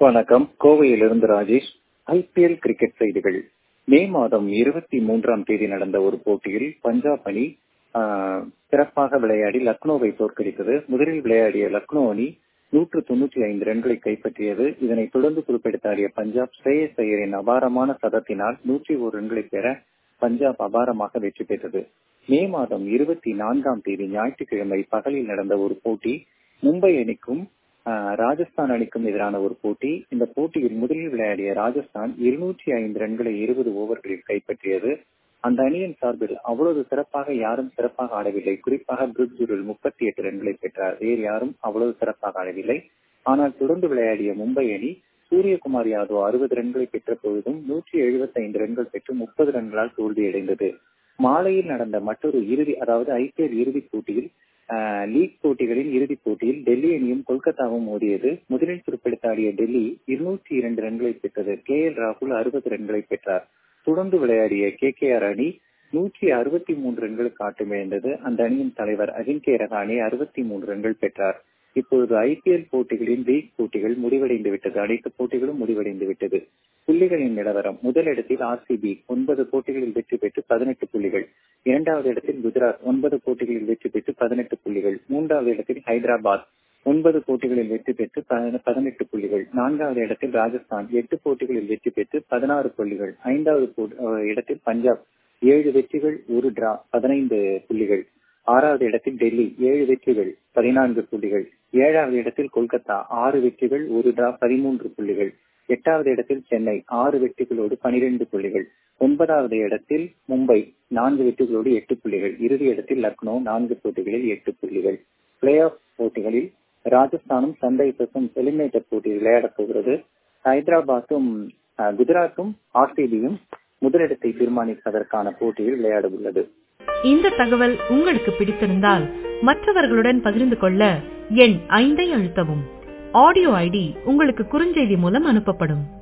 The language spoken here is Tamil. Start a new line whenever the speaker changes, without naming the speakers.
வணக்கம். கோவையிலிருந்து ராஜேஷ். ஐபிஎல் கிரிக்கெட் செய்திகள். மே மாதம் 23ஆம் தேதி நடந்த ஒரு போட்டியில் பஞ்சாப் அணி சிறப்பாக விளையாடி லக்னோவை தோற்கடித்தது. முதலில் விளையாடிய லக்னோ அணி 195 ரன்களை கைப்பற்றியது. இதனைத் தொடர்ந்து பொறுப்பெடுத்தாடிய பஞ்சாப் ஸ்ரேயஸ் ஐயரின் அபாரமான சதத்தினால் 101 ரன்களை பெற பஞ்சாப் அபாரமாக வெற்றி பெற்றது. மே மாதம் 24ஆம் தேதி ஞாயிற்றுக்கிழமை பகலில் நடந்த ஒரு போட்டி மும்பை அணிக்கும் ராஜஸ்தான் அணிக்கும் எதிரான ஒரு போட்டி. இந்த போட்டியில் முதலில் விளையாடிய ராஜஸ்தான் 205 ரன்களை 20 ஓவர்களில் கைப்பற்றியது. அந்த அணியின் சார்பில் அவ்வளவு சிறப்பாக யாரும் சிறப்பாக ஆடவில்லை. குறிப்பாக பிரிட் ஜூரல் 38 ரன்களை பெற்றார். வேறு யாரும் அவ்வளவு சிறப்பாக ஆடவில்லை. ஆனால் தொடர்ந்து விளையாடிய மும்பை அணி சூரியகுமார் யாதவ் 60 ரன்களை பெற்ற பொழுதும் 175 ரன்கள் பெற்று 30 ரன்களால் தோல்வியடைந்தது. மாலையில் நடந்த மற்றொரு அதாவது ஐபிஎல் இறுதிப் போட்டியில் லீக் போட்டிகளின் இறுதிப் போட்டியில் டெல்லி அணியும் கொல்கத்தாவும் மோதியது. முதலில் பொறுப்பெடுத்தாடிய டெல்லி 202 ரன்களை பெற்றது. KL ராகுல் 60 ரன்களை பெற்றார். தொடர்ந்து விளையாடிய KKR அணி 163 ரன்களுக்கு ஆட்டமிழந்தது. அந்த அணியின் தலைவர் அஜிங்கே ரஹானே 63 ரன்கள் பெற்றார். இப்பொழுது ஐபிஎல் போட்டிகளின் லீக் போட்டிகள் முடிவடைந்து விட்டது. அனைத்து போட்டிகளும் முடிவடைந்து விட்டது. புள்ளிகளின் நிலவரம்: முதலிடத்தில் RCB 9 போட்டிகளில் வெற்றி பெற்று 18 புள்ளிகள். இரண்டாவது இடத்தில் குஜராத் 9 போட்டிகளில் வெற்றி பெற்று 18 புள்ளிகள். மூன்றாவது இடத்தில் ஹைதராபாத் 9 போட்டிகளில் வெற்றி பெற்று 18 புள்ளிகள். நான்காவது இடத்தில் ராஜஸ்தான் 8 போட்டிகளில் வெற்றி பெற்று 16 புள்ளிகள். ஐந்தாவது இடத்தில் பஞ்சாப் 7 வெற்றிகள் 1 டிரா 15 புள்ளிகள். ஆறாவது இடத்தில் டெல்லி 7 வெற்றிகள் 14 புள்ளிகள். ஏழாவது இடத்தில் கொல்கத்தா 6 வெற்றிகள் 1 டிரா 13 புள்ளிகள். எட்டாவது இடத்தில் சென்னை 6 வெற்றிகளோடு 12 புள்ளிகள். 9வது இடத்தில் மும்பை 4 வெற்றிகளோடு 8 புள்ளிகள். இறுதி இடத்தில் லக்னோ 4 போட்டிகளில் 8 புள்ளிகள். பிளே ஆஃப் போட்டிகளில் ராஜஸ்தானும் சன்ரைசர்ஸும் எலிமினேட்டர் போட்டியில் விளையாடப் போகிறது. ஹைதராபாத்தும் குஜராத்தும் RCBயும் முதலிடத்தை தீர்மானிப்பதற்கான போட்டியில் விளையாட உள்ளது.
இந்த தகவல் உங்களுக்கு பிடித்திருந்தால் மற்றவர்களுடன் பகிர்ந்து கொள்ள எண் 5 அழுத்தவும். ஆடியோ ஐடி உங்களுக்கு குறுஞ்செய்தி மூலம் அனுப்பப்படும்.